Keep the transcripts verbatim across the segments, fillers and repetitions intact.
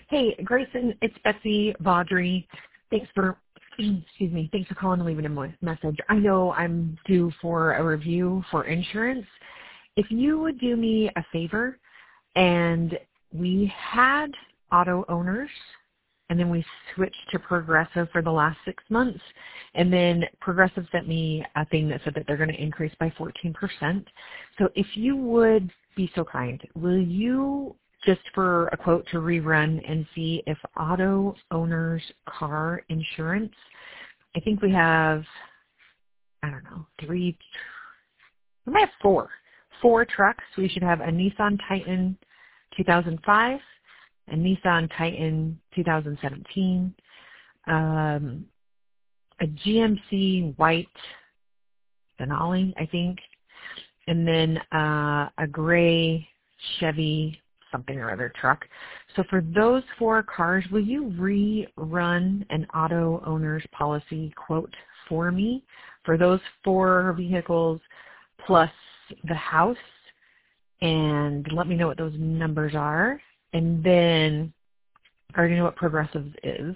Hey, Grayson, it's Betsy Baudry. Thanks for, excuse me, thanks for calling and leaving a mo- message. I know I'm due for a review for insurance. If you would do me a favor, and we had auto owners, and then we switched to Progressive for the last six months, and then Progressive sent me a thing that said that they're going to increase by fourteen percent. So if you would be so kind, will you just for a quote to rerun and see if auto owners car insurance, I think we have, I don't know, three, we might have four, four trucks. We should have a Nissan Titan two thousand five, a Nissan Titan two thousand seventeen, um, a G M C white Denali, I think, and then uh, a gray Chevy something or other truck. So for those four cars, will you rerun an auto owner's policy quote for me for those four vehicles plus the house, and let me know what those numbers are? And then I already know what Progressive is.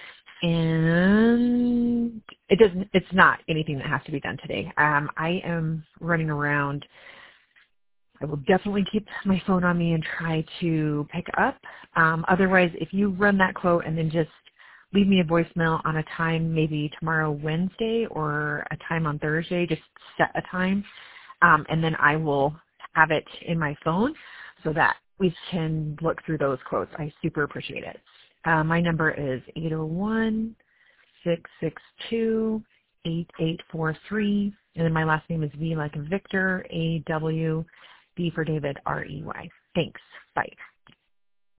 And it doesn't, it's not anything that has to be done today. Um, I am running around. I will definitely keep my phone on me and try to pick up. Um, otherwise, if you run that quote and then just leave me a voicemail on a time, maybe tomorrow, Wednesday, or a time on Thursday, just set a time, um, and then I will have it in my phone so that we can look through those quotes. I super appreciate it. Uh, my number is eight oh one, six six two, eight eight four three, and then my last name is V like Victor, A W, B for David, R E Y. Thanks. Bye.